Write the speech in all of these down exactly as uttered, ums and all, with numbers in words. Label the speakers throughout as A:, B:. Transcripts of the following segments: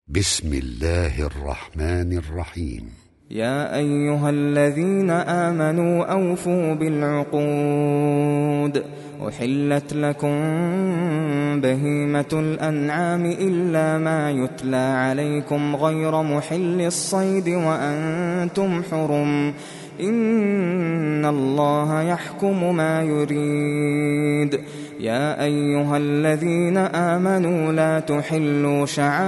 A: بسم الله الرحمن الرحيم.
B: يا أيها الذين آمنوا أوفوا بالعقود أحلت لكم بهيمة الأنعام إلا ما يتلى عليكم غير محل الصيد وأنتم حرم إن الله يحكم ما يريد. يا أيها الذين آمنوا لا تحلوا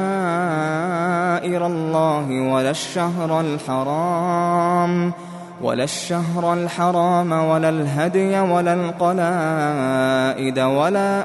B: شعائر الله ولا الشهر الحرام ولا الشهر الحرام ولا الهدي ولا القلائد ولا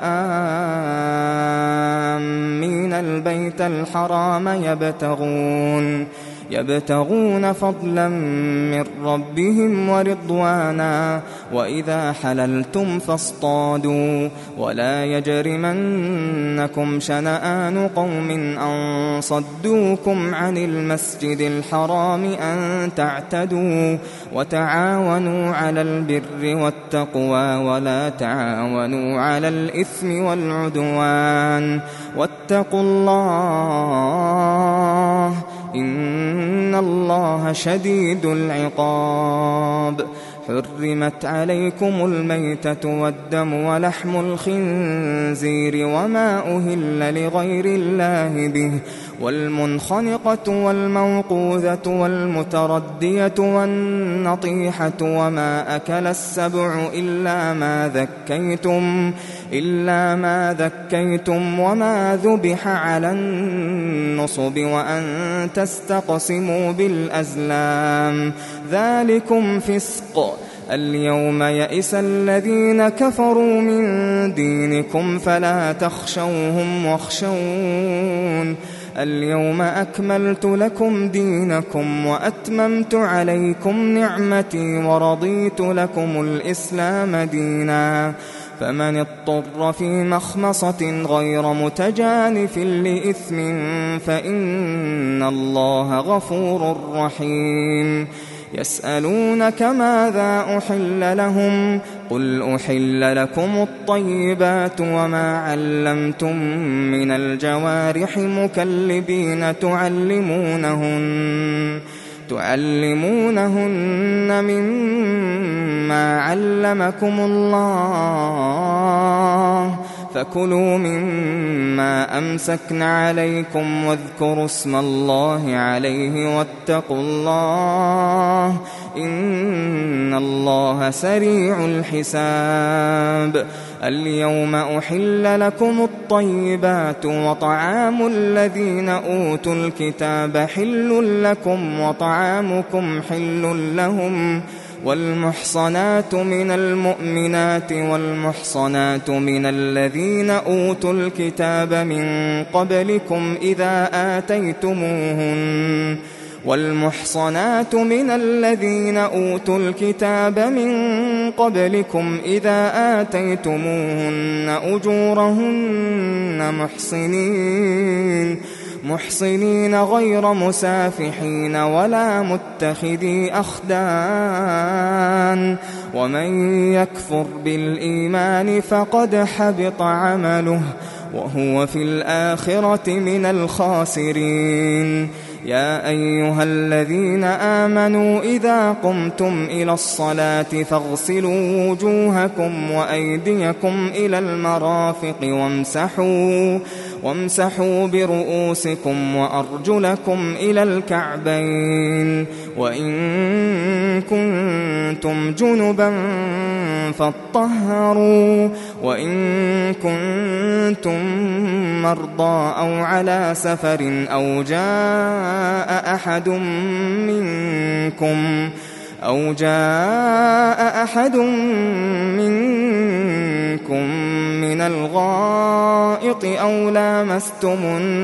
B: آمين البيت الحرام يبتغون يبتغون فضلا من ربهم ورضوانا وإذا حللتم فاصطادوا ولا يجرمنكم شنآن قوم أن صدوكم عن المسجد الحرام أن تعتدوا وتعاونوا على البر والتقوى ولا تعاونوا على الإثم والعدوان واتقوا الله إن الله شديد العقاب. حرمت عليكم الميتة والدم ولحم الخنزير وما أهل لغير الله به والمنخنقة والموقوذة والمتردية والنطيحة وما أكل السبع إلا ما ذكيتم إلا ما ذكيتم وما ذبح على النصب وأن تستقسموا بالأزلام ذلكم فسق. اليوم يئس الذين كفروا من دينكم فلا تخشوهم واخشون اليوم أكملت لكم دينكم وأتممت عليكم نعمتي ورضيت لكم الإسلام دينا فمن اضطر في مخمصة غير متجانف لإثم فإن الله غفور رحيم. يسألونك ماذا أحل لهم قل أحل لكم الطيبات وما علمتم من الجوارح مكلبين تعلمونهن تعلمونهن مما علمكم الله فكلوا مما أمسكن عليكم واذكروا اسم الله عليه واتقوا الله إن الله سريع الحساب. اليوم أحل لكم الطيبات وطعام الذين أوتوا الكتاب حل لكم وطعامكم حل لهم والمحصنات من المؤمنات والمحصنات من الذين أوتوا الكتاب من قبلكم إذا آتيتموهن والمحصنات من الذين أوتوا الكتاب من قبلكم إذا آتيتموهن أجورهن محصنين محصنين غير مسافحين ولا متخذي أخدان ومن يكفر بالإيمان فقد حبط عمله وهو في الآخرة من الخاسرين. يا أيها الذين آمنوا إذا قمتم إلى الصلاة فاغسلوا وجوهكم وأيديكم إلى المرافق وامسحوا وامسحوا برؤوسكم وأرجلكم إلى الكعبين وإن كنتم جنبا فاطهروا وإن كنتم مرضى أو على سفر أو جاء أحد منكم أو جاء أحد منكم من الغائط أو لامستم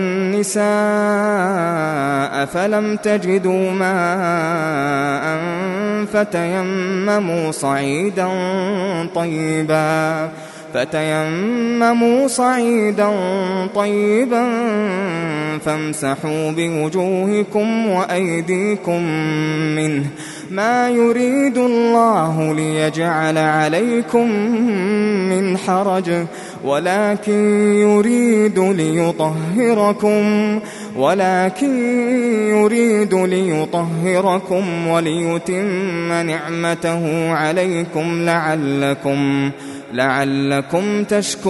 B: النساء فلم تجدوا ماء فتيمموا صعيدا طيبا فتيمموا صعيدا طيبا فامسحوا بوجوهكم وأيديكم منه ما يريد الله ليجعل عليكم من حرج ولكن يريد ليطهركم ولكن يريد ليطهركم وليتم نعمته عليكم لعلكم لعلكم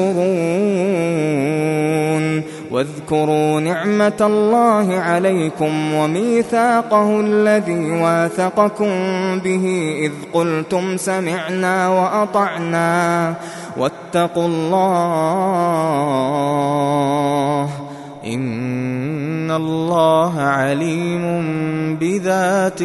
B: تشكرون. واذكروا نعمة الله عليكم وميثاقه الذي واثقكم به إذ قلتم سمعنا وأطعنا واتقوا الله إن الله عليم بذات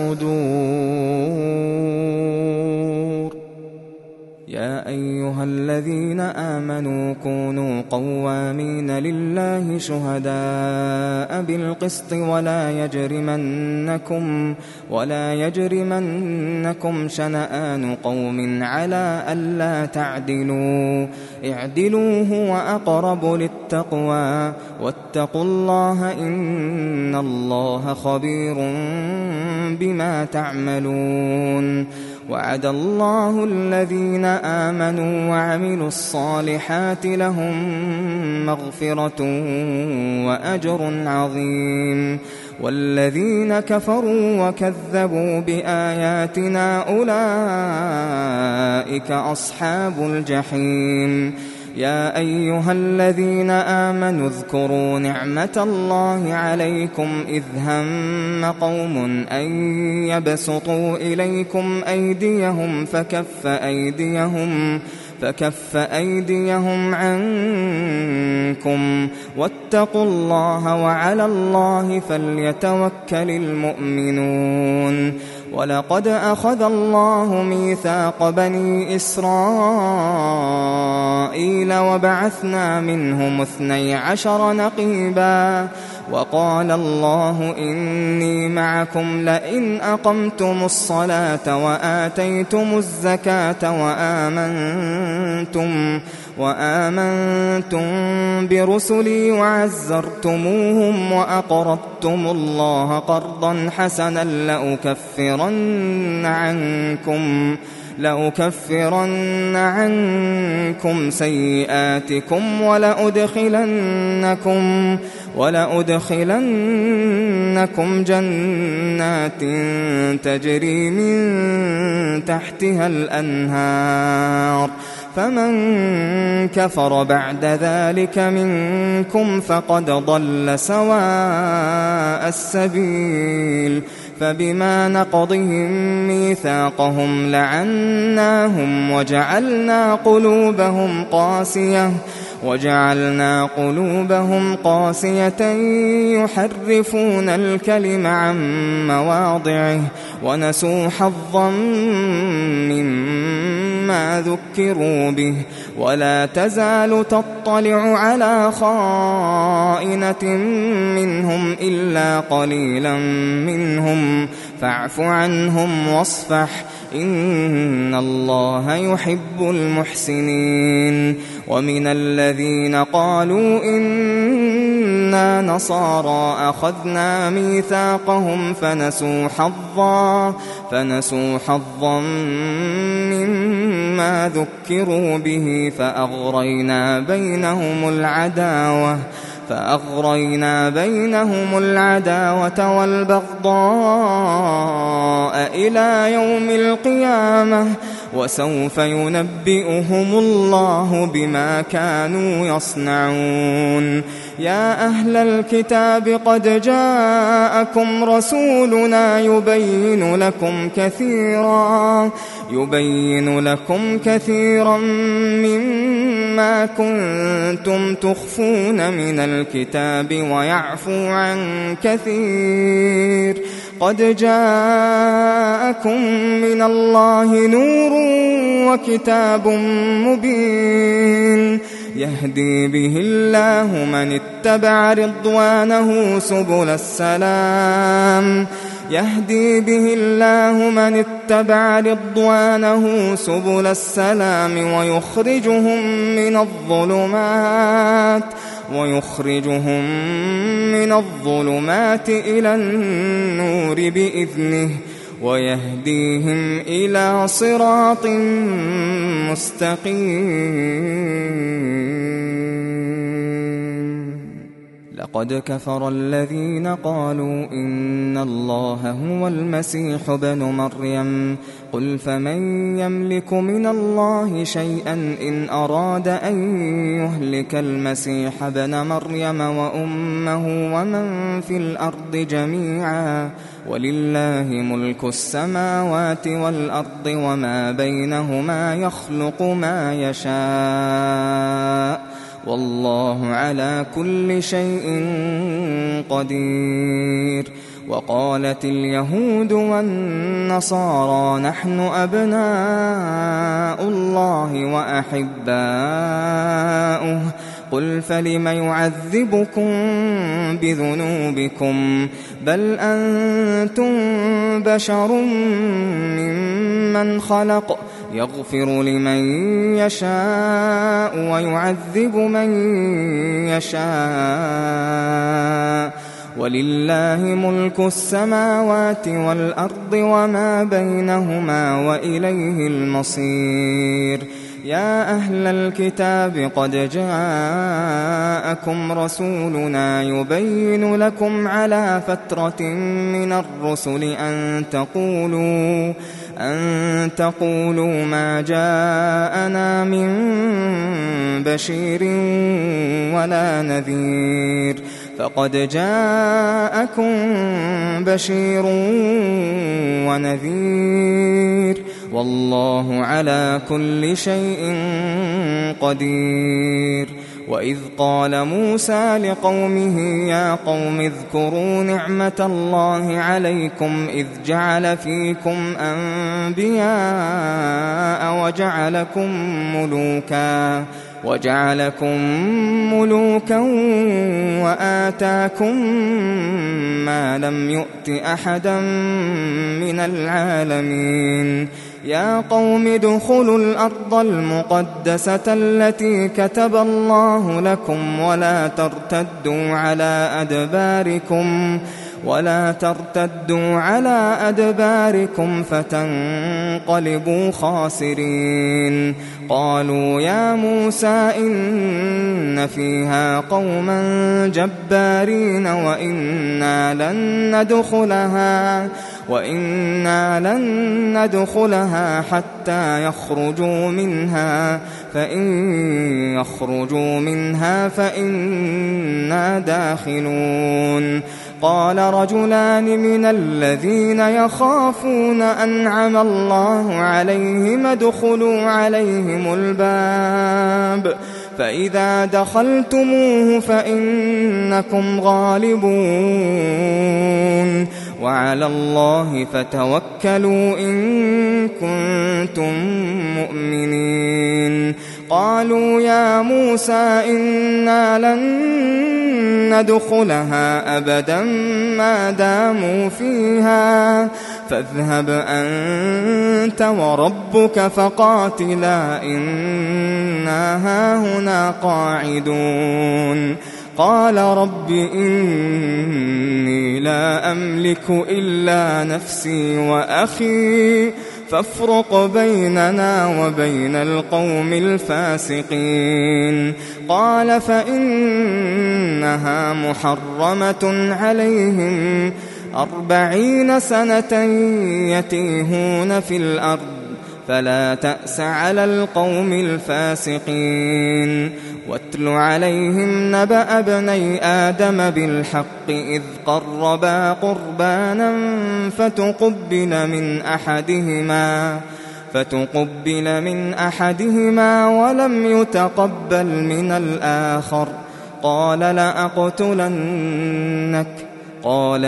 B: الصدور. يا أيها الذين آمنوا كونوا قوامين لله شهداء بالقسط ولا يجرمنكم ولا يجرمنكم شنآن قوم على ألا تعدلوا اعدلوا هو أقرب للتقوى واتقوا الله إن الله خبير بما تعملون. وعد الله الذين آمنوا وعملوا الصالحات لهم مغفرة وأجر عظيم. والذين كفروا وكذبوا بآياتنا أولئك أصحاب الجحيم. يا أيها الذين آمنوا اذكروا نعمة الله عليكم إذ هم قوم أن يبسطوا إليكم أيديهم فكف أيديهم فكف أيديهم عنكم واتقوا الله وعلى الله فليتوكل المؤمنون. ولقد أخذ الله ميثاق بني إسرائيل وبعثنا منهم اثني عشر نقيبا وقال الله إني معكم لئن أقمتم الصلاة وآتيتم الزكاة وآمنتم وآمنتم برسلي وعزرتموهم وأقرضتم الله قرضا حسنا لأكفرن عنكم لأكفرن عنكم سيئاتكم ولأدخلنكم ولأدخلنكم جنات تجري من تحتها الأنهار فمن كفر بعد ذلك منكم فقد ضل سواء السبيل. فبما نقضهم ميثاقهم لعناهم وجعلنا قلوبهم قاسية وجعلنا قلوبهم قاسية يحرفون الكلم عن مواضعه ونسوا حظا مما ذكروا به ولا تزال تطلع على خائنة منهم إلا قليلا منهم فاعف عنهم واصفح إن الله يحب المحسنين. ومن الذين قالوا إنا نصارى أخذنا ميثاقهم فنسوا حظا فنسوا حظا مما ذكروا به فأغرينا بينهم العداوة فأغرينا بينهم العداوة والبغضاء إلى يوم القيامة وسوف ينبئهم الله بما كانوا يصنعون. يا أهل الكتاب قد جاءكم رسولنا يبين لكم كثيرا يبين لكم كثيرا مما كنتم تخفون من الكتاب ويعفو عن كثير. قد جاءكم من الله نور وكتاب مبين يهدي به الله من اتبع رضوانه سبل السلام يهدي به الله من اتبع رضوانه سبل السلام ويخرجهم من الظلمات ويخرجهم من الظلمات إلى النور بإذنه ويهديهم إلى صراط مستقيم. لقد كفر الذين قالوا إن الله هو المسيح ابن مريم قل فمن يملك من الله شيئا إن أراد أن يهلك المسيح ابن مريم وأمه ومن في الأرض جميعا ولله ملك السماوات والأرض وما بينهما يخلق ما يشاء والله على كل شيء قدير. وقالت اليهود والنصارى نحن أبناء الله وأحباؤه قل فلم يعذبكم بذنوبكم بل أنتم بشر ممن خلق يغفر لمن يشاء ويعذب من يشاء ولله ملك السماوات والأرض وما بينهما وإليه المصير. يا أهل الكتاب قد جاءكم رسولنا يبين لكم على فترة من الرسل أن تقولوا أن تقولوا ما جاءنا من بشير ولا نذير فقد جاءكم بشير ونذير والله على كل شيء قدير. وإذ قال موسى لقومه يا قوم اذكروا نعمة الله عليكم إذ جعل فيكم أنبياء وجعلكم ملوكا وجعلكم ملوكا وآتاكم ما لم يؤت أحدا من العالمين. يا قوم ادخلوا الأرض المقدسة التي كتب الله لكم ولا ترتدوا على أدباركم ولا ترتدوا على أدباركم فتنقلبوا خاسرين. قالوا يا موسى إن فيها قوما جبارين وإنا لن ندخلها وإنا لن ندخلها حتى يخرجوا منها فإن يخرجوا منها فإنا داخلون. قال رجلان من الذين يخافون أنعم الله عليهم ادخلوا عليهم الباب فإذا دخلتموه فإنكم غالبون وعلى الله فتوكلوا إن كنتم مؤمنين. قالوا يا موسى إنا لن ندخلها أبدا ما داموا فيها فاذهب أنت وربك فقاتلا إنا هاهنا قاعدون. قال رب إني لا أملك إلا نفسي وأخي فافرق بيننا وبين القوم الفاسقين. قال فإنها محرمة عليهم أربعين سنة يتيهون في الأرض فلا تأس على القوم الفاسقين. واتل عليهم نبأ ابني آدم بالحق إذ قربا قربانا فتقبل من أحدهما فتقبل من أحدهما ولم يتقبل من الآخر قال لأقتلنك قال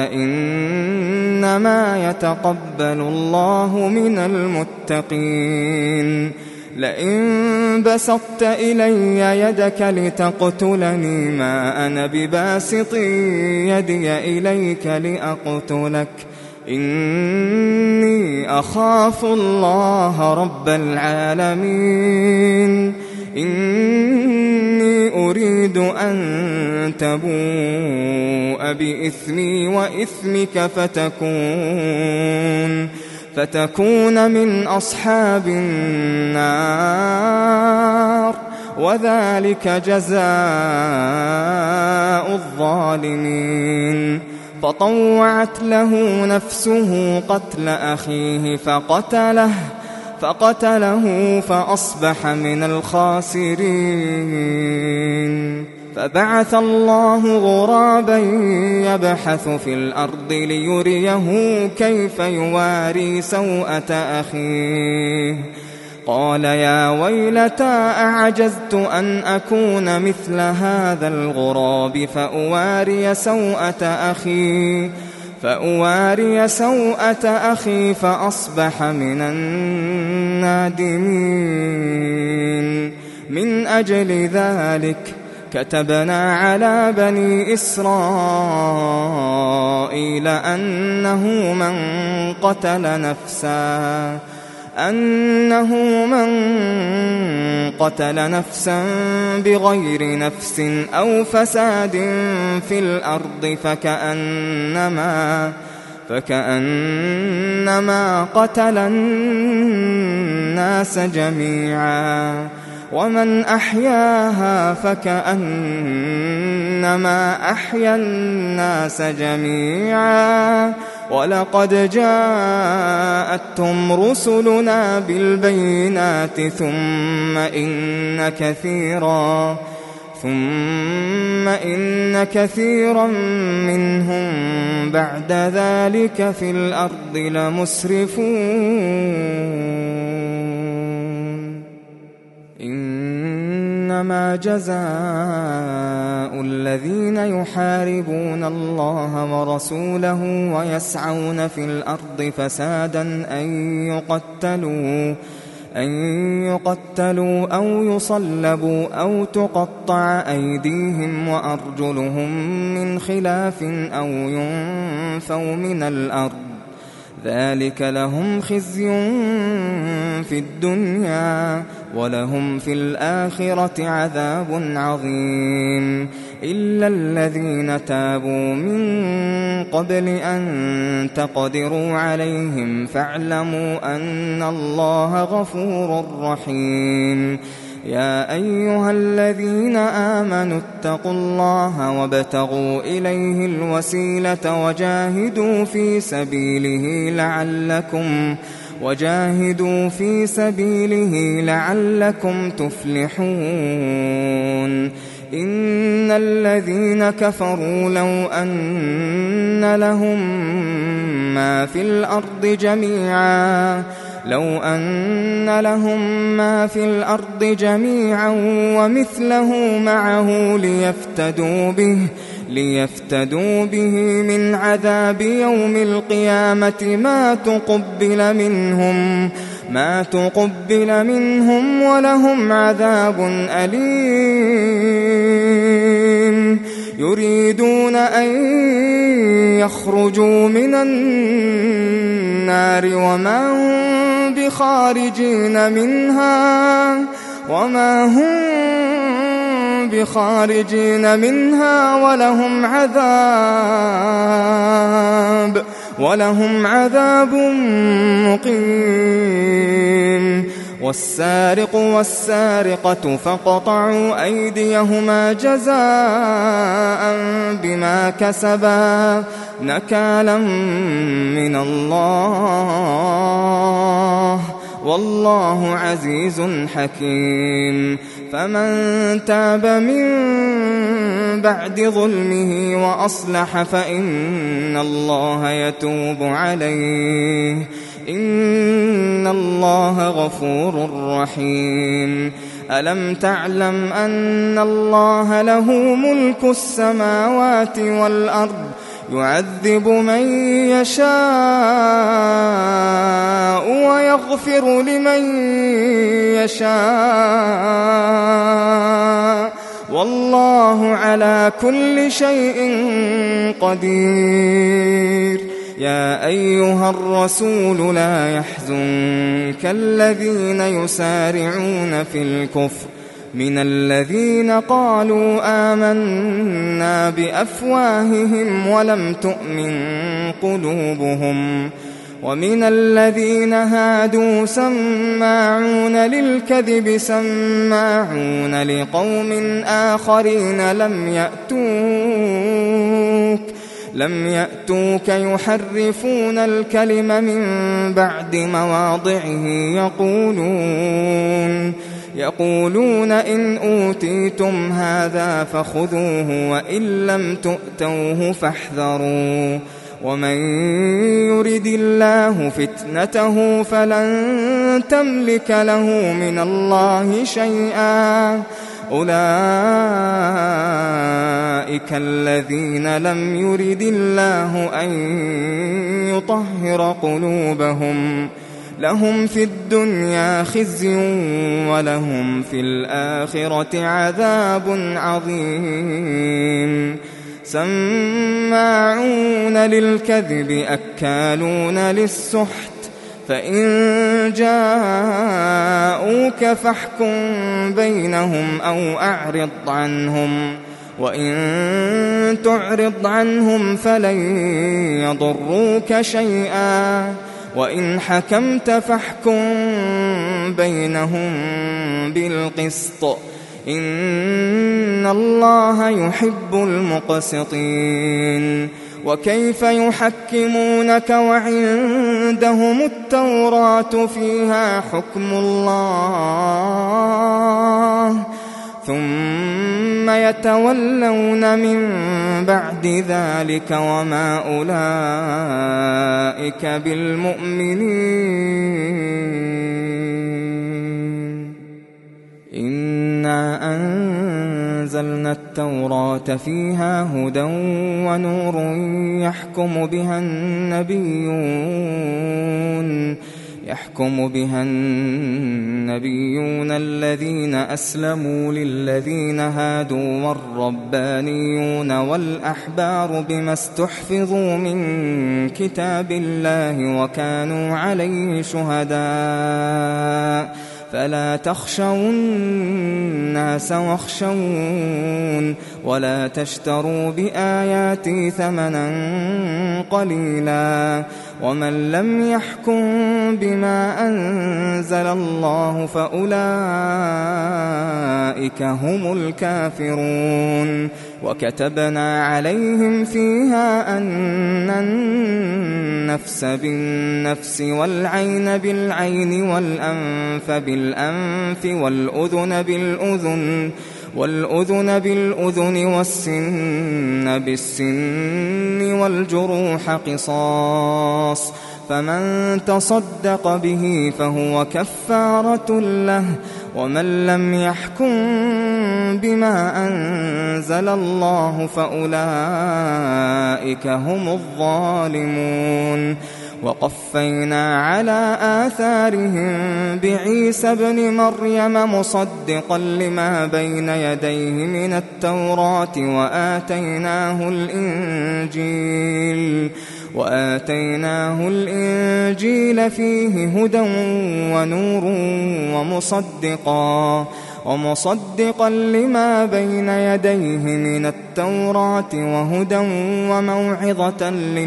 B: إنما يتقبل الله من المتقين. لئن بسطت إلي يدك لتقتلني ما أنا بباسط يدي إليك لأقتلك إني أخاف الله رب العالمين. إني أريد أن تبوء بإثمي وإثمك فتكون فتكون من أصحاب النار وذلك جزاء الظالمين. فطوعت له نفسه قتل أخيه فقتله فقتله فأصبح من الخاسرين. فبعث الله غرابا يبحث في الأرض ليريه كيف يواري سوءة أخيه قال يا ويلتى أعجزت أن أكون مثل هذا الغراب فأواري سوءة أخي فأواري سوءة أخي فأصبح من النادمين. من أجل ذلك كتبنا على بني إسرائيل أنه من قتل نفسا أنه من قتل نفسا بغير نفس أو فساد في الأرض فكأنما فكأنما قتل الناس جميعا ومن أحياها فكأنما أحيا الناس جميعا ولقد جاءتهم رسلنا بالبينات ثم إن كثيرا ثم إن كثيرا منهم بعد ذلك في الأرض لمسرفون. إنما جزاء الذين يحاربون الله ورسوله ويسعون في الأرض فسادا أن يقتلوا أن يقتلوا أو يصلبوا أو تقطع أيديهم وأرجلهم من خلاف أو ينفوا من الأرض ذلك لهم خزي في الدنيا ولهم في الآخرة عذاب عظيم. إلا الذين تابوا من قبل أن تقدروا عليهم فاعلموا أن الله غفور رحيم. يا أيها الذين آمنوا اتقوا الله وابتغوا إليه الوسيلة وجاهدوا في سبيله لعلكم وجاهدوا في سبيله لعلكم تفلحون. إن الذين كفروا لو أن لهم ما في الأرض جميعا لو أن لهم ما في الأرض جميعا ومثله معه ليفتدوا به ليفتدوا به من عذاب يوم القيامة ما تقبل منهم ما تقبل منهم ولهم عذاب أليم. يريدون أن يخرجوا من النار وما هم بخارجين منها وما هم بخارجين منها ولهم عذاب ولهم عذاب مقيم. والسارق والسارقة فاقطعوا أيديهما جزاء بما كسبا نكالا من الله والله عزيز حكيم. فمن تاب من بعد ظلمه وأصلح فإن الله يتوب عليه إن الله غفور رحيم. ألم تعلم أن الله له ملك السماوات والأرض يعذب من يشاء ويغفر لمن يشاء والله على كل شيء قدير. يا أيها الرسول لا يحزنك الذين يسارعون في الكفر من الذين قالوا آمنا بأفواههم ولم تؤمن قلوبهم ومن الذين هادوا سماعون للكذب سماعون لقوم آخرين لم يأتوك لم يأتوك يحرفون الكلم من بعد مواضعه يقولون يقولون إن أوتيتم هذا فخذوه وإن لم تؤتوه فاحذروا ومن يرد الله فتنته فلن تملك له من الله شيئا أولئك الذين لم يرد الله أن يطهر قلوبهم لهم في الدنيا خزي ولهم في الآخرة عذاب عظيم سماعون للكذب أكالون للسحت فإن جاءوك فاحكم بينهم أو أعرض عنهم وإن تعرض عنهم فلن يضروك شيئا وإن حكمت فاحكم بينهم بالقسط إن الله يحب المقسطين وكيف يحكمونك وعندهم التوراة فيها حكم الله ثم يتولون من بعد ذلك وما أولئك بالمؤمنين إنا أنزلنا التوراة فيها هدى ونور يحكم بها النبيون يحكم بها النبيون الذين أسلموا للذين هادوا والربانيون والأحبار بما استحفظوا من كتاب الله وكانوا عليه شهداء فلا تخشوا الناس واخشون ولا تشتروا بآياتي ثمنا قليلا ومن لم يحكم بما أنزل الله فأولئك هم الكافرون وكتبنا عليهم فيها أن النفس بالنفس والعين بالعين والأنف بالأنف والأذن بالأذن والأذن بالأذن والسن بالسن والجروح قصاص فمن تصدق به فهو كفارة له ومن لم يحكم بما أنزل الله فأولئك هم الظالمون وقفينا على آثارهم بعيسى ابن مريم مصدقا لما بين يديه من التوراة وآتيناه الإنجيل وآتيناه الإنجيل فيه هدى ونور ومصدقا ومصدقا لما بين يديه من التوراة وهدى وموعظة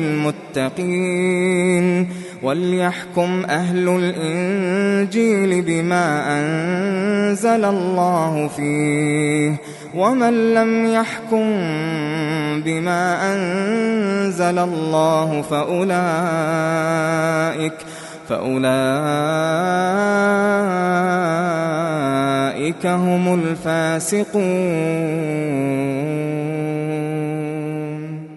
B: للمتقين وليحكم أهل الإنجيل بما أنزل الله فيه ومن لم يحكم بما أنزل الله فأولئك فأولئك هم الفاسقون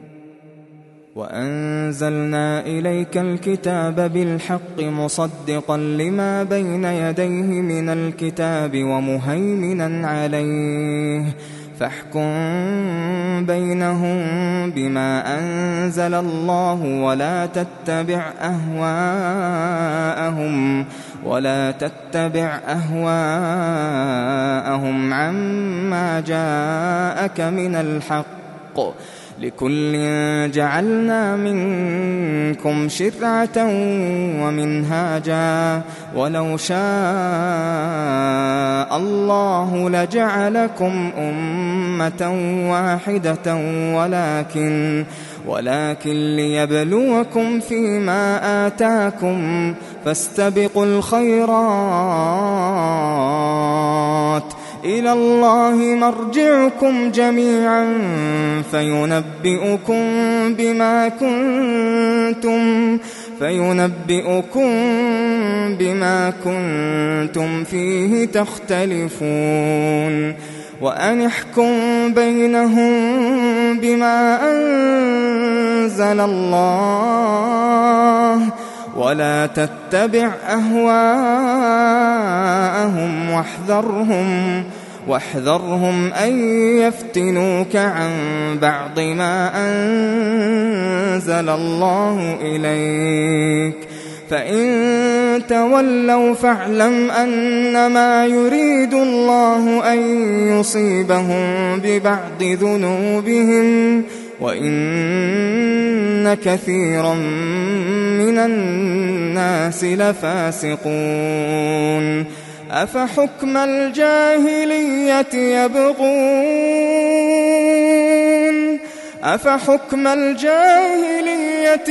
B: وأنزلنا إليك الكتاب بالحق مصدقا لما بين يديه من الكتاب ومهيمنا عليه فاحكم بينهم بما أنزل الله ولا تتبع أهواءهم ولا تتبع أهواءهم عما جاءك من الحق لكل جعلنا منكم شرعة ومنهاجا ولو شاء الله لجعلكم أمة واحدة ولكن ولكن ليبلوكم فيما آتاكم فاستبقوا الخيرات إلى الله مرجعكم جميعا فينبئكم بما كنتم فينبئكم بما كنتم فيه تختلفون وأن احكم بينهم بما أنزل الله ولا تتبع أهواءهم واحذرهم واحذرهم أن يفتنوك عن بعض ما أنزل الله إليك فإن تولوا فاعلم أنما يريد الله أن يصيبهم ببعض ذنوبهم وإن كثيرا من الناس لفاسقون أفحكم الجاهلية يبغون أفحكم الجاهلية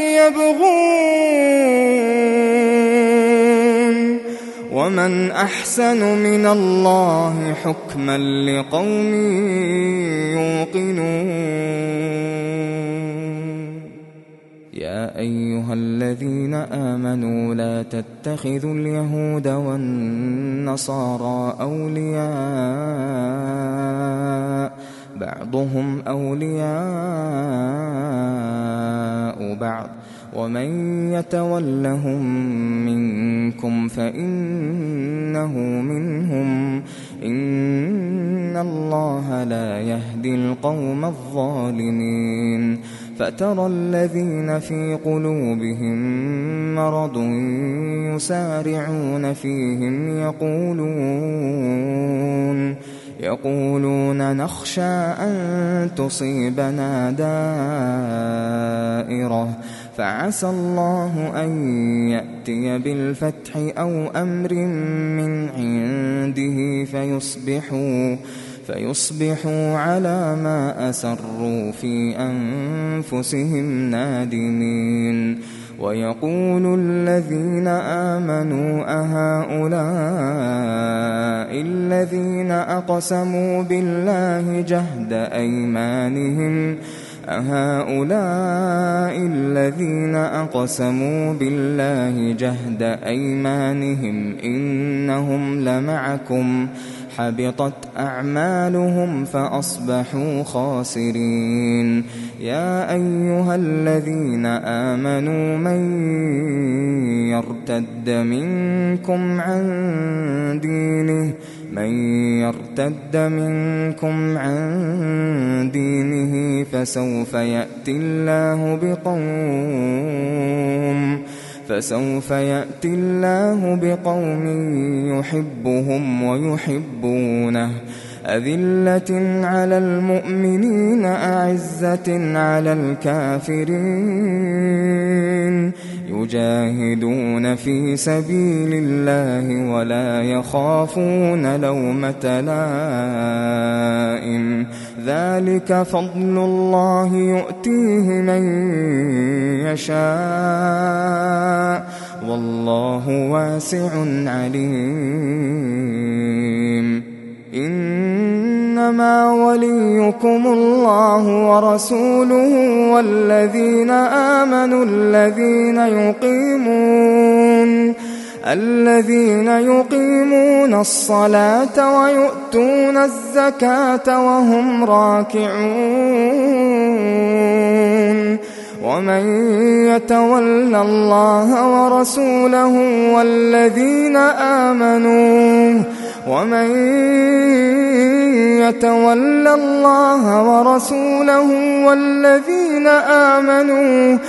B: يبغون ومن أحسن من الله حكما لقوم يوقنون يا أيها الذين آمنوا لا تتخذوا اليهود والنصارى أولياء بعضهم أولياء بعض ومن يتولهم منكم فإنه منهم إن الله لا يهدي القوم الظالمين فترى الذين في قلوبهم مرض يسارعون فيهم يقولون يقولون نخشى أن تصيبنا دائرة فعسى الله أن يأتي بالفتح أو أمر من عنده فيصبحوا فيصبحوا على ما أسروا في أنفسهم نادمين ويقول الذين آمنوا أهؤلاء الذين أقسموا بالله جهد أيمانهم أهؤلاء الذين أقسموا بالله جهد أيمانهم إنهم لمعكم حبطت أعمالهم فأصبحوا خاسرين يا أيها الذين آمنوا من يرتد منكم عن دينه من يرتد منكم عن دينه فسوف يأتي الله بقوم فسوف يأتي الله بقوم يحبهم ويحبونه أذلة على المؤمنين أعزة على الكافرين يجاهدون في سبيل الله ولا يخافون لومة لائم ذلك فضل الله يؤتيه من يشاء والله واسع عليم إنما وليكم الله ورسوله والذين آمنوا الذين يقيمون الذين يقيمون الصلاة ويؤتون الزكاة وهم راكعون ومن يتولى الله ورسوله والذين آمنوا ومن يتولى الله ورسوله والذين آمنوا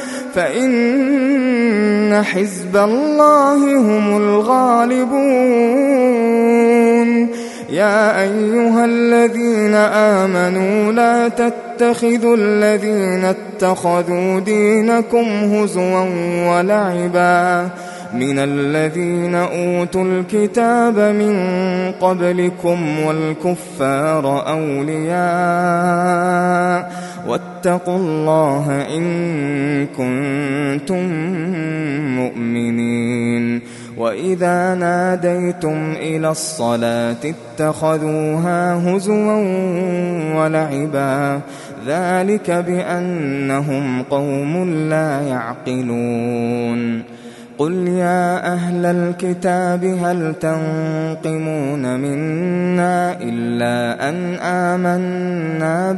B: فإن حزب الله هم الغالبون يا أيها الذين آمنوا لا تتخذوا الذين اتخذوا دينكم هزوا ولعبا من الذين أوتوا الكتاب من قبلكم والكفار أولياء واتقوا الله إن كنتم مؤمنين. وإذا ناديتم إلى الصلاة اتخذوها هزوا ولعبا ذلك بأنهم قوم لا يعقلون. قل يا أهل الكتاب هل تنقمون منا إلا أن آمنا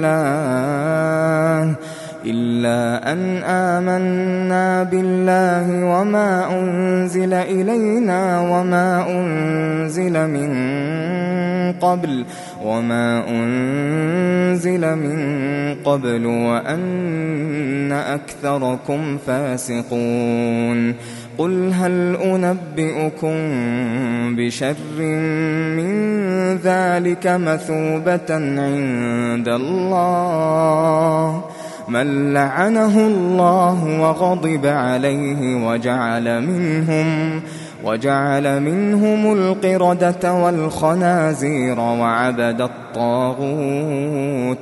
B: بالله إلا أن آمنا بالله وما أنزل إلينا وما أنزل من قبل وما أنزل من قبل وأن أكثركم فاسقون. قل هل أنبئكم بشر من ذلك مثوبة عند الله من لعنه الله وغضب عليه وجعل منهم وجعل منهم القردة والخنازير وعبد الطاغوت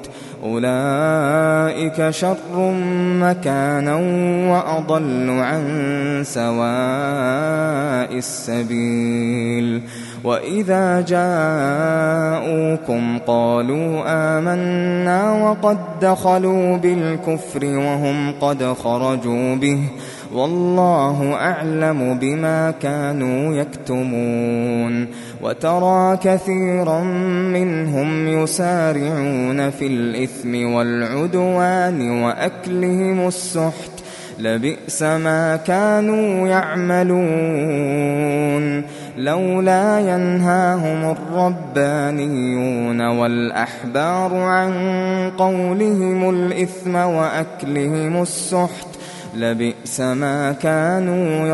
B: أولئك شر مكانا وأضل عن سواء السبيل. وإذا جاءوكم قالوا آمنا وقد دخلوا بالكفر وهم قد خرجوا به والله أعلم بما كانوا يكتمون. وترى كثيرا منهم يسارعون في الإثم والعدوان وأكلهم السحت لبئس ما كانوا يعملون. لولا ينهاهم الربانيون والأحبار عن قولهم الإثم وأكلهم السحت لبئس ما كانوا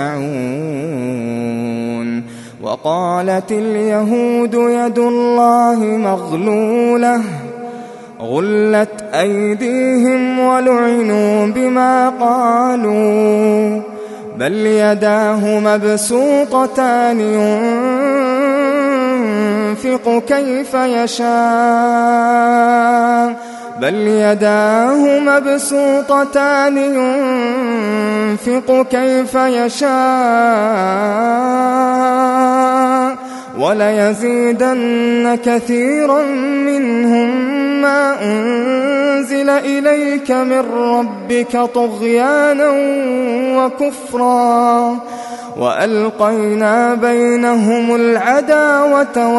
B: يصنعون. وقالت اليهود يد الله مغلولة غلت أيديهم ولعنوا بما قالوا بل يداه مبسوطتان ينفق كيف يشاء بل يداه مبسوطتان ينفق كيف يشاء وليزيدن كثيرا منهم ما أنزل إليك من ربك طغيانا وكفرا وألقينا بينهم العداوة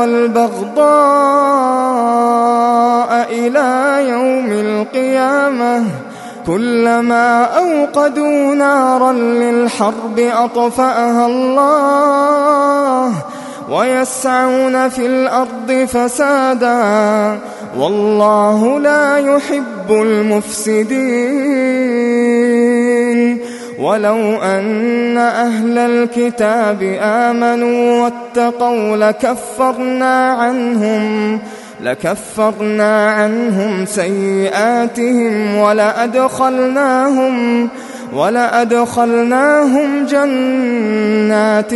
B: والبغضاء إلى يوم القيامة كلما أوقدوا نارا للحرب أطفأها الله ويسعون في الأرض فسادا والله لا يحب المفسدين. ولو أن أهل الكتاب آمنوا واتقوا لكفرنا عنهم لكفرنا عنهم سيئاتهم ولأدخلناهم ولأدخلناهم جنات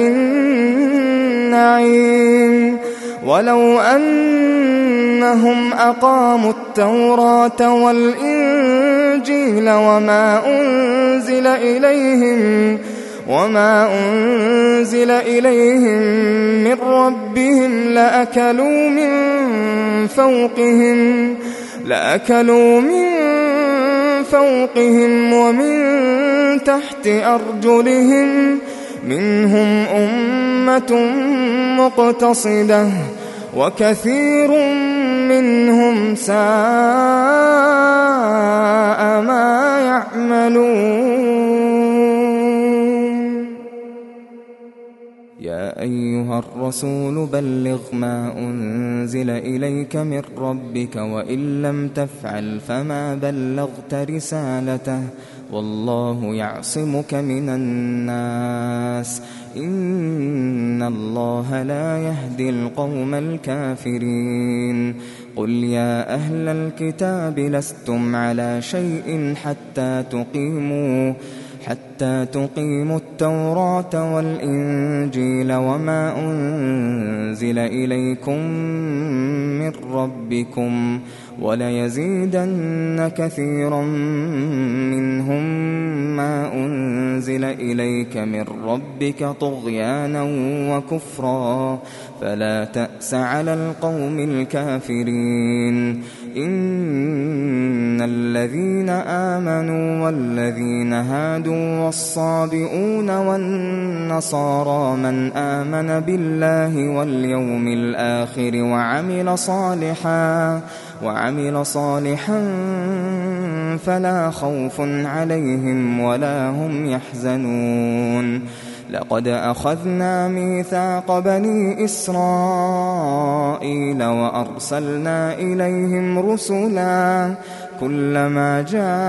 B: النعيم. ولو أنهم أقاموا التوراة والإنجيل وما أنزل إليهم وما أنزل إليهم من ربهم لأكلوا من فوقهم لأكلوا من فوقهم ومن تحت أرجلهم منهم أمة مقتصدة وكثير منهم ساء ما يعملون. يا أيها الرسول بلغ ما أنزل إليك من ربك وإن لم تفعل فما بلغت رسالته والله يعصمك من الناس إن الله لا يهدي القوم الكافرين قل يا أهل الكتاب لستم على شيء حتى تقيموا حتى تقيموا التوراة والإنجيل وما أنزل إليكم من ربكم وليزيدن كثيرا منهم ما أنزل إليك من ربك طغيانا وكفرا فلا تأس على القوم الكافرين إن الذين آمنوا والذين هادوا والصابئون والنصارى من آمن بالله واليوم الآخر وعمل صالحا وعمل صالحا فلا خوف عليهم ولا هم يحزنون لقد أخذنا ميثاق بني إسرائيل وأرسلنا إليهم رسلا كلما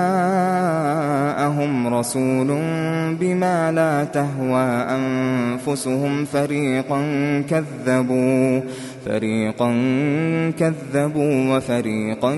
B: جاءهم رسول بما لا تهوى أنفسهم فريقا كذبوا فريقا كذبوا وفريقا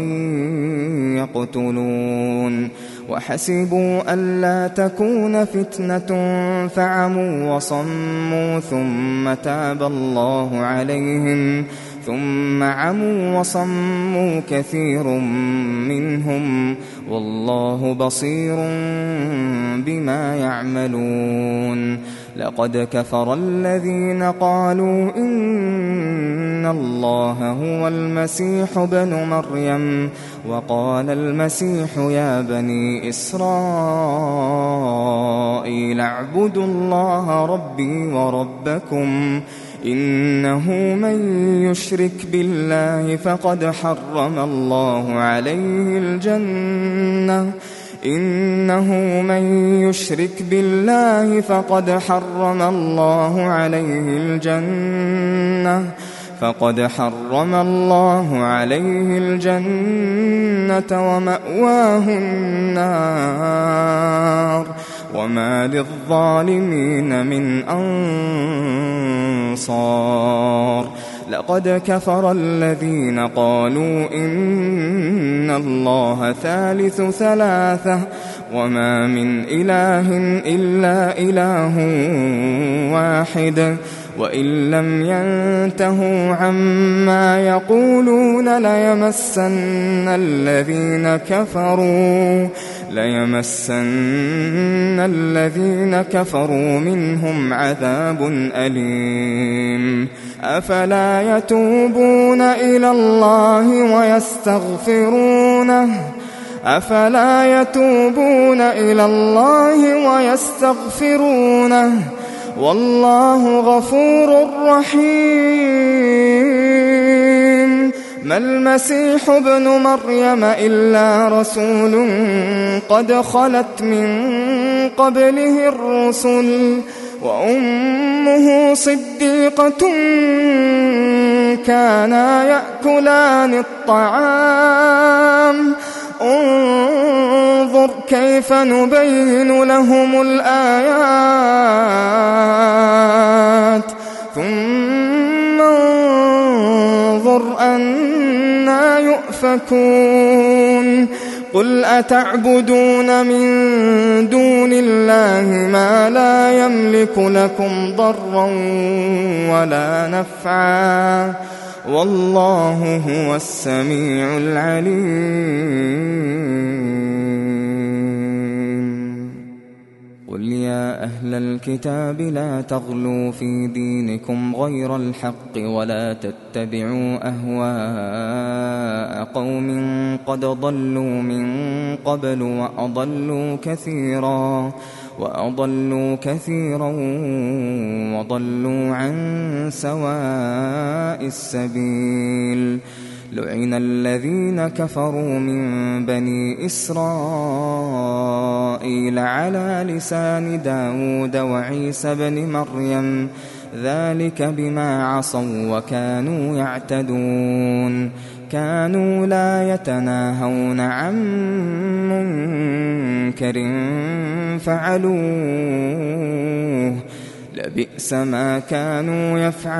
B: يقتلون وحسبوا ألا تكون فتنة فعموا وصموا ثم تاب الله عليهم ثم عموا وصموا كثير منهم والله بصير بما يعملون لقد كفر الذين قالوا إن الله هو المسيح ابن مريم وقال المسيح يا بني إسرائيل اعبدوا الله ربي وربكم إنه من يشرك بالله فقد حرم الله عليه الجنة إنه من يشرك بالله فقد حرم الله عليه الجنة فقد حرم الله عليه الجنة ومأواه النار وما للظالمين من أنصار لقد كفر الذين قالوا إن الله ثالث ثلاثة وما من إله إلا إله واحد وإن لم ينتهوا عما يقولون ليمسن الذين كفروا ليمسن الذين كفروا منهم عذاب أليم أفلا يتوبون إلى الله ويستغفرونه أفلا يتوبون إلى الله ويستغفرونه والله غفور رحيم ما المسيح ابن مريم إلا رسول قد خلت من قبله الرسل وأمه صديقة كانا يأكلان الطعام انظر كيف نبين لهم الآيات ثم انظر أنى يؤفكون قل أتعبدون من دون الله ما لا يملك لكم ضرا ولا نفعا والله هو السميع العليم قل يا أهل الكتاب لا تغلوا في دينكم غير الحق ولا تتبعوا أهواء قوم قد ضلوا من قبل وأضلوا كثيرا وأضلوا كثيرا وضلوا عن سواء السبيل لعن الذين كفروا من بني إسرائيل على لسان داود وعيسى بن مريم ذلك بما عصوا وكانوا يعتدون كانوا لا يتناهون عن منكر فعلوه لبئس ما كانوا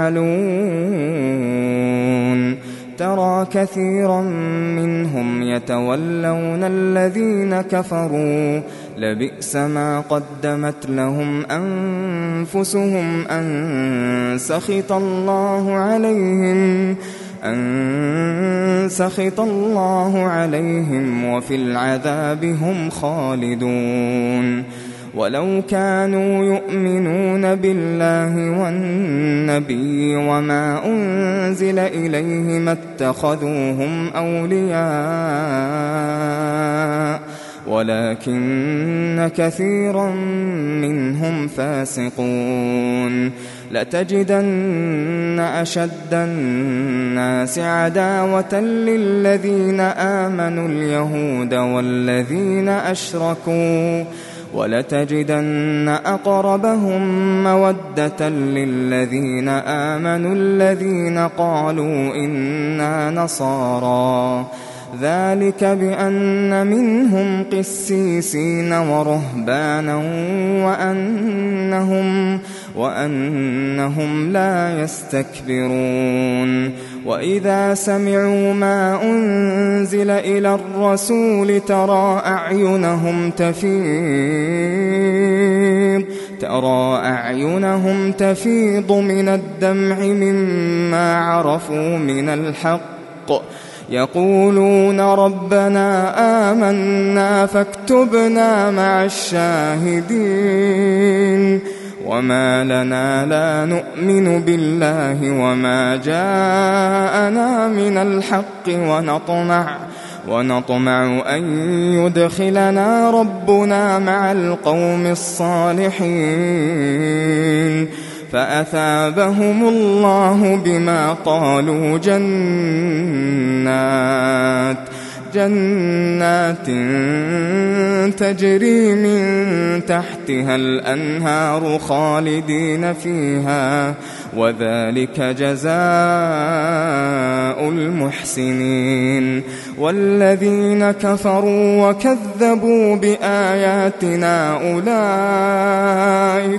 B: يفعلون ترى كثيرا منهم يتولون الذين كفروا لبئس ما قدمت لهم أنفسهم أن سخط الله عليهم أن سخط الله عليهم وفي العذاب هم خالدون ولو كانوا يؤمنون بالله والنبي وما أنزل إليه ما اتخذوهم أولياء ولكن كثيرا منهم فاسقون لتجدن أشد الناس عداوة للذين آمنوا اليهود والذين أشركوا ولتجدن أقربهم مودة للذين آمنوا الذين قالوا إنا نصارى ذلك بأن منهم قسيسين ورهبانا وأنهم, وأنهم لا يستكبرون وإذا سمعوا ما أنزل إلى الرسول ترى أعينهم تفيض ترى أعينهم تفيض من الدمع مما عرفوا من الحق يقولون ربنا آمنا فاكتبنا مع الشاهدين وما لنا لا نؤمن بالله وما جاءنا من الحق ونطمع ونطمع أن يدخلنا ربنا مع القوم الصالحين فأثابهم الله بما قالوا جنات جنات تجري من تحتها الأنهار خالدين فيها وذلك جزاء المحسنين والذين كفروا وكذبوا بآياتنا أولئك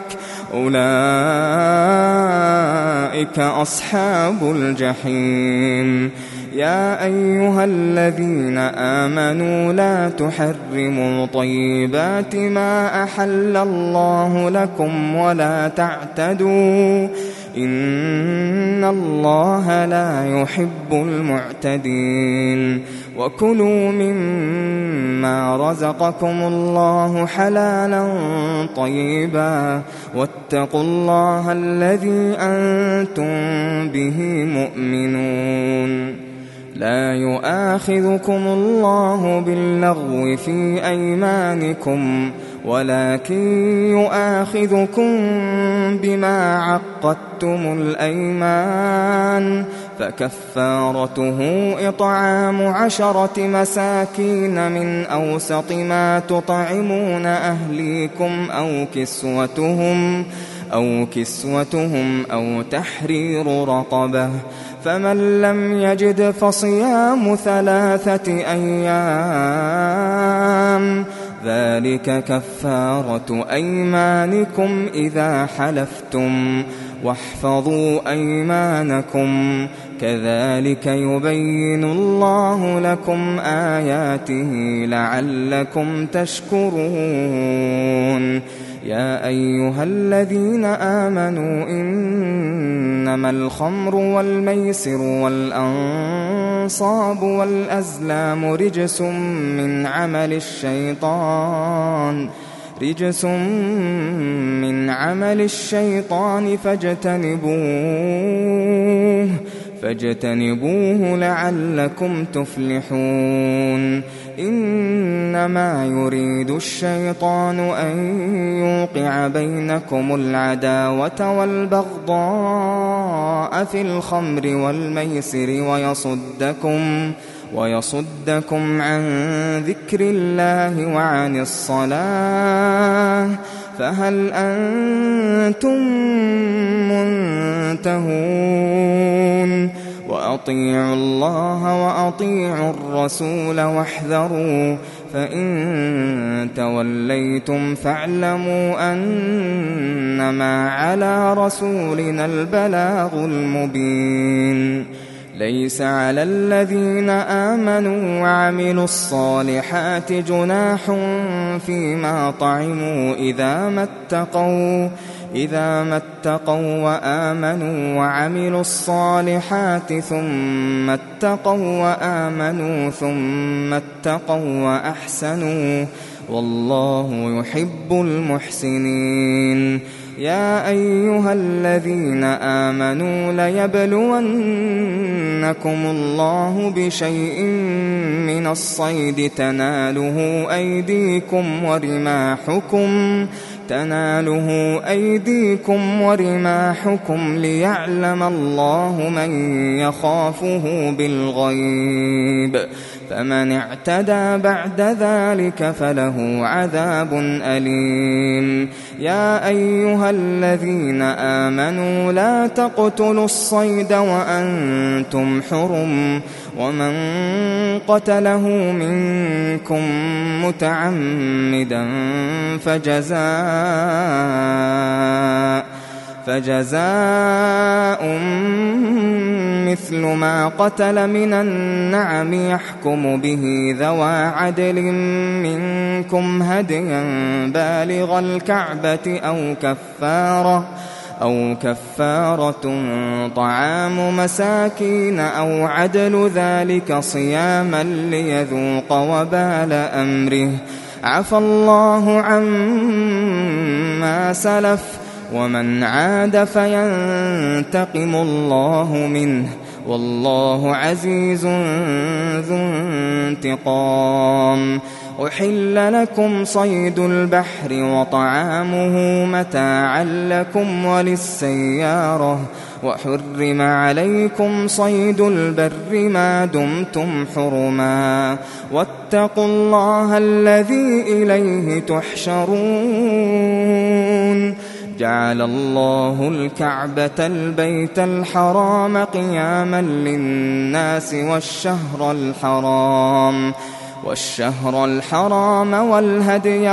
B: أولئك أصحاب الجحيم يا أيها الذين آمنوا لا تحرموا طيبات ما أحل الله لكم ولا تعتدوا إن الله لا يحب المعتدين وكلوا مما رزقكم الله حلالا طيبا واتقوا الله الذي أنتم به مؤمنون لا يؤاخذكم الله باللغو في أيمانكم ولكن يؤاخذكم بما عقدتم الأيمان فكفارته إطعام عشرة مساكين من أوسط ما تطعمون أهليكم أو كسوتهم أو كسوتهم أو تحرير رقبة فمن لم يجد فصيام ثلاثة أيام ذلك كفارة أيمانكم إذا حلفتم واحفظوا أيمانكم كذلك يبين الله لكم آياته لعلكم تشكرون يا أيها الذين آمنوا إنما الخمر والميسر والأنصاب والأزلام رجس من عمل الشيطان رجس من عمل الشيطان فاجتنبوه فاجتنبوه لعلكم تفلحون إنما يريد الشيطان أن يوقع بينكم العداوة والبغضاء في الخمر والميسر ويصدكم ويصدكم عن ذكر الله وعن الصلاة فهل أنتم منتهون وأطيعوا الله وأطيعوا الرسول واحذروا فإن توليتم فاعلموا أنما على رسولنا البلاغ المبين ليس على الذين آمنوا وعملوا الصالحات جناح فيما طعموا إذا ما اتقوا إذا ما اتقوا وآمنوا وعملوا الصالحات ثم اتقوا وآمنوا ثم اتقوا وأحسنوا والله يحب المحسنين يا أيها الذين آمنوا ليبلونكم الله بشيء من الصيد تناله أيديكم ورماحكم تناله أيديكم ورماحكم ليعلم الله من يخافه بالغيب فمن اعتدى بعد ذلك فله عذاب أليم يا أيها الذين آمنوا لا تقتلوا الصيد وأنتم حرم ومن قتله منكم متعمدا فجزاء فجزاء مثل ما قتل من النعم يحكم به ذوى عدل منكم هديا بالغ الكعبة أو كفارة أو كفارة طعام مساكين أو عدل ذلك صياما ليذوق وبال أمره عفى الله عما سلف ومن عاد فينتقم الله منه والله عزيز ذو انتقام أحل لكم صيد البحر وطعامه متاعا لكم وللسيارة وحرم عليكم صيد البر ما دمتم حرما واتقوا الله الذي إليه تحشرون جعل الله الكعبة البيت الحرام قياما للناس والشهر الحرام والشهر الحرام والهدي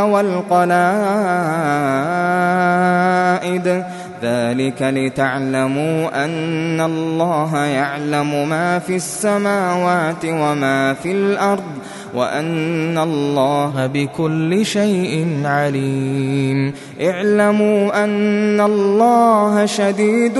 B: والقلائد ذلك لتعلموا أن الله يعلم ما في السماوات وما في الأرض وأن الله بكل شيء عليم اعلموا أن الله شديد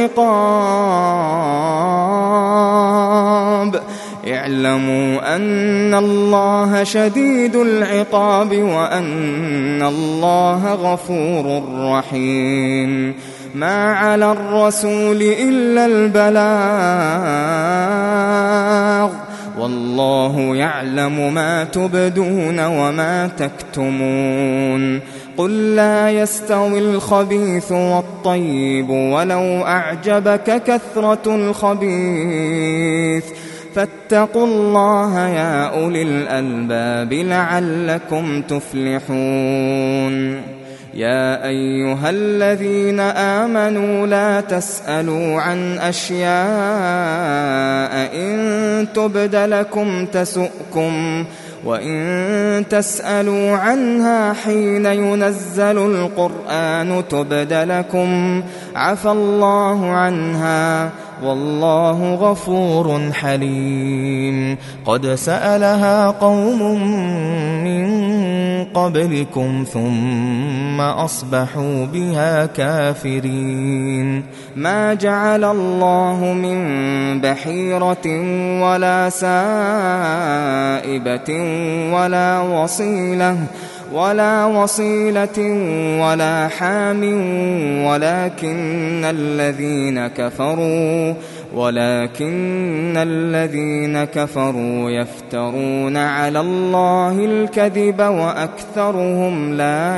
B: العقاب اعلموا أن الله شديد العقاب وأن الله غفور رحيم ما على الرسول إلا البلاغ والله يعلم ما تبدون وما تكتمون قل لا يستوي الخبيث والطيب ولو أعجبك كثرة الخبيث فاتقوا الله يا أولي الألباب لعلكم تفلحون يا أيها الذين آمنوا لا تسألوا عن أشياء إن تبد لكم تسؤكم وإن تسألوا عنها حين ينزل القرآن تبد لكم عفى الله عنها والله غفور حليم قد سألها قوم من قبلكم ثم أصبحوا بها كافرين ما جعل الله من بحيرة ولا سائبة ولا وصيلة ولا وصيلة ولا حام ولكن الذين كفروا ولكن الذين كفروا يفترون على الله الكذب وأكثرهم لا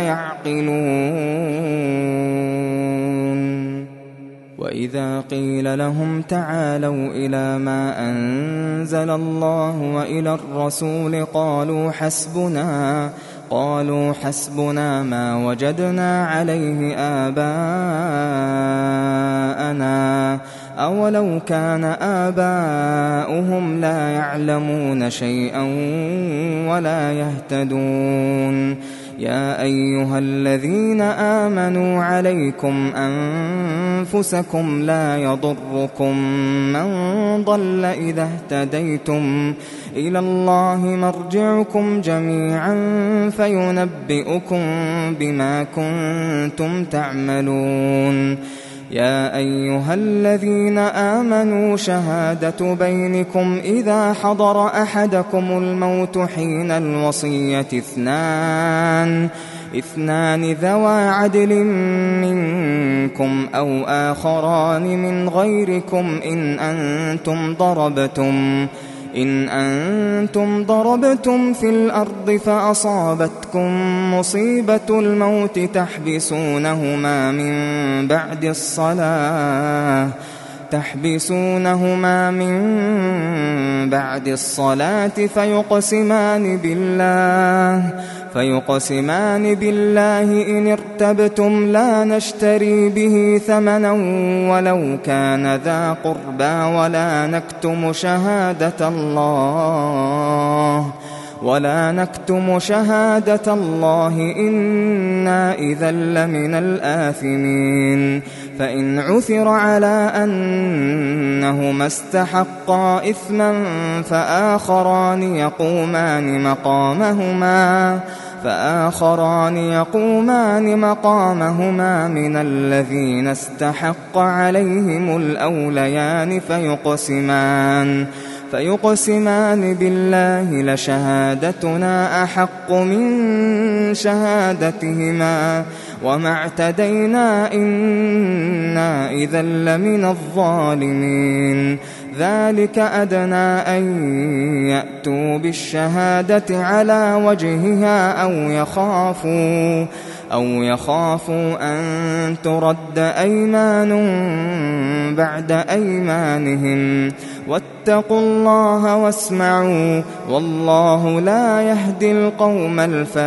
B: يعقلون وإذا قيل لهم تعالوا إلى ما أنزل الله وإلى الرسول قالوا حسبنا قالوا حسبنا ما وجدنا عليه آباءنا أولو كان آباؤهم لا يعلمون شيئا ولا يهتدون يا أيها الذين آمنوا عليكم أنفسكم لا يضركم من ضل إذا اهتديتم إلى الله مرجعكم جميعا فينبئكم بما كنتم تعملون يا أيها الذين آمنوا شهادة بينكم إذا حضر أحدكم الموت حين الوصية اثنان اثنان ذوى عدل منكم أو آخران من غيركم إن أنتم ضربتم إن أنتم ضربتم في الأرض فأصابتكم مصيبة الموت تحبسونهما من بعد الصلاة تحبسونهما من بعد الصلاة فيقسمان بالله فيقسمان بالله إن ارتبتم لا نشتري به ثمنا ولو كان ذا قربى ولا نكتم شهادة الله ولا نكتم شهادة الله إنا إذا لمن الآثمين فإن عثر على أنهما استحقا إثما فآخران يقومان مقامهما فآخران يقومان مقامهما من الذين استحق عليهم الأوليان فيقسمان فيقسمان بالله لشهادتنا أحق من شهادتهما وما اعتدينا إنا إذا لمن الظالمين ذلك أدنى أن يأتوا بالشهادة على وجهها أو يخافوا أو يخافوا أن ترد أيمان بعد أيمانهم واتقوا الله واسمعوا والله لا يهدي القوم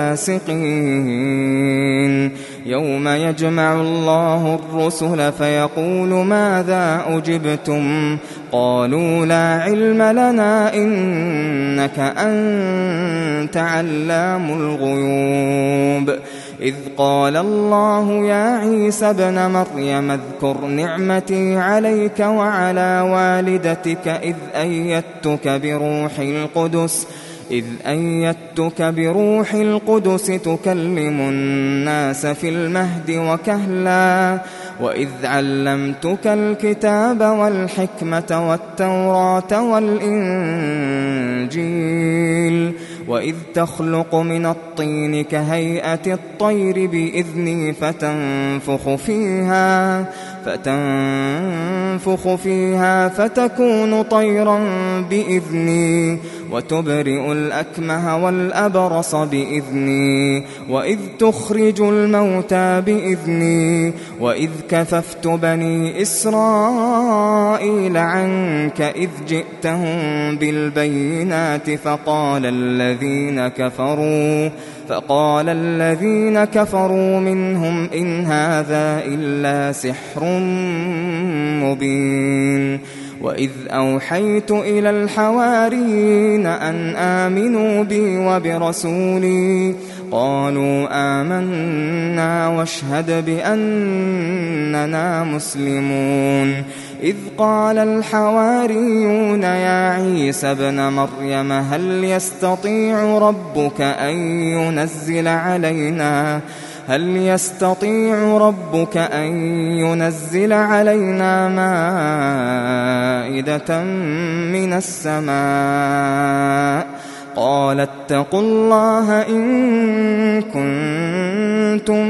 B: الفاسقين يوم يجمع الله الرسل فيقول ماذا أجبتم قالوا لا علم لنا إنك أنت علام الغيوب إذ قال الله يا عيسى ابن مريم اذكر نعمتي عليك وعلى والدتك إذ أيدتك بروح القدس إذ أيدتك بروح القدس تكلم الناس في المهد وكهلا وإذ علمتك الكتاب والحكمة والتوراة والإنجيل وإذ تخلق من الطين كهيئة الطير بإذني فتنفخ فيها فتنفخ فيها فتكون طيرا بإذني وتبرئ الأكمه والأبرص بإذني وإذ تخرج الموتى بإذني وإذ كففت بني إسرائيل عنك إذ جئتهم بالبينات فقال الذين كفروا فقال الذين كفروا منهم إن هذا إلا سحر مبين وإذ أوحيت إلى الحواريين أن آمنوا بي وبرسولي قالوا آمنا واشهد بأننا مسلمون إذ قال الحواريون يا عيسى ابن مريم هل يستطيع ربك أن ينزل علينا هل يستطيع ربك أن ينزل علينا مائدة من السماء قال اتقوا الله إن كنتم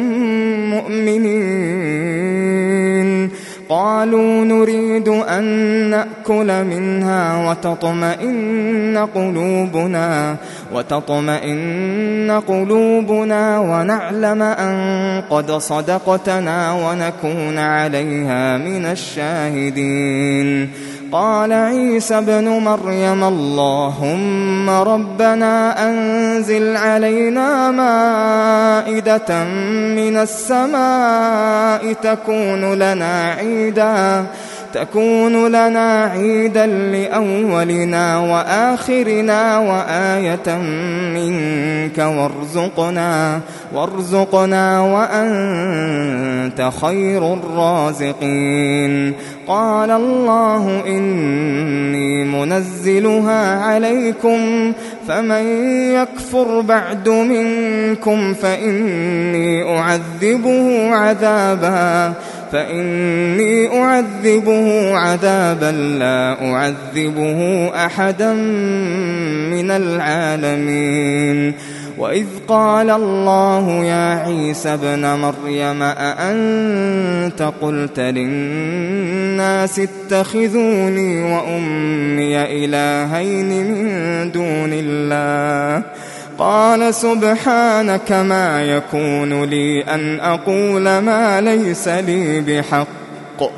B: مؤمنين قالوا نريد أن نأكل منها وتطمئن قلوبنا وتطمئن قلوبنا ونعلم أن قد صدقتنا ونكون عليها من الشاهدين قال عيسى ابن مريم اللهم ربنا أنزل علينا مائدة من السماء تكون لنا عيدا تكون لنا عيدا لأولنا وآخرنا وآية منك وارزقنا وارزقنا وأنت خير الرازقين. قال الله إني منزلها عليكم فمن يكفر بعد منكم فإني أعذبه عذابا فإني أعذبه عذابا لا أعذبه أحدا من العالمين. وإذ قال الله يا عيسى ابن مريم أأنت قلت للناس اتخذوني وأمي إلهين من دون الله قال سبحانك ما يكون لي أن أقول ما ليس لي بحق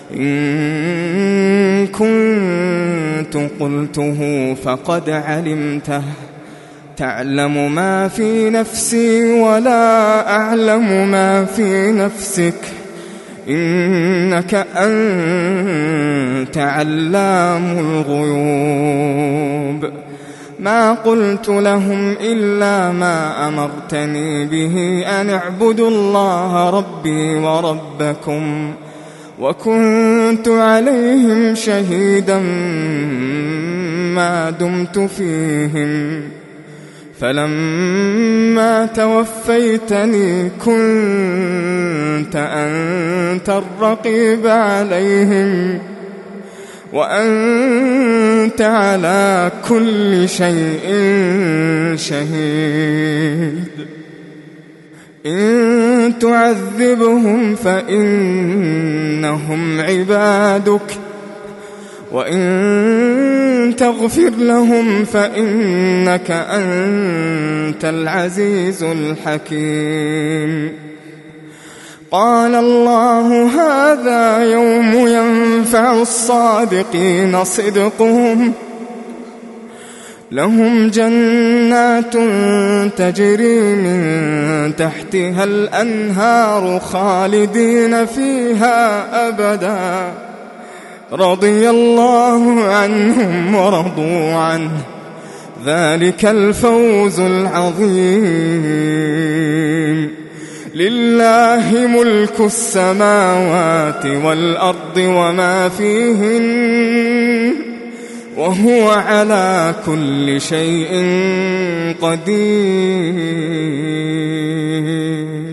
B: إن كنت قلته فقد علمته تعلم ما في نفسي ولا أعلم ما في نفسك إنك أنت علام الغيوب. ما قلت لهم إلا ما أمرتني به أن اعبدوا الله ربي وربكم وكنت عليهم شهيدا ما دمت فيهم فلما توفيتني كنت أنت الرقيب عليهم وأنت على كل شيء شهيد. إن تعذبهم فإنهم عبادك وإن تغفر لهم فإنك أنت العزيز الحكيم. قال الله هذا يوم ينفع الصادقين صدقهم لهم جنات تجري من تحتها الأنهار خالدين فيها أبدا رضي الله عنهم ورضوا عنه ذلك الفوز العظيم. لله ملك السماوات والأرض وما فيهن وهو على كل شيء قدير.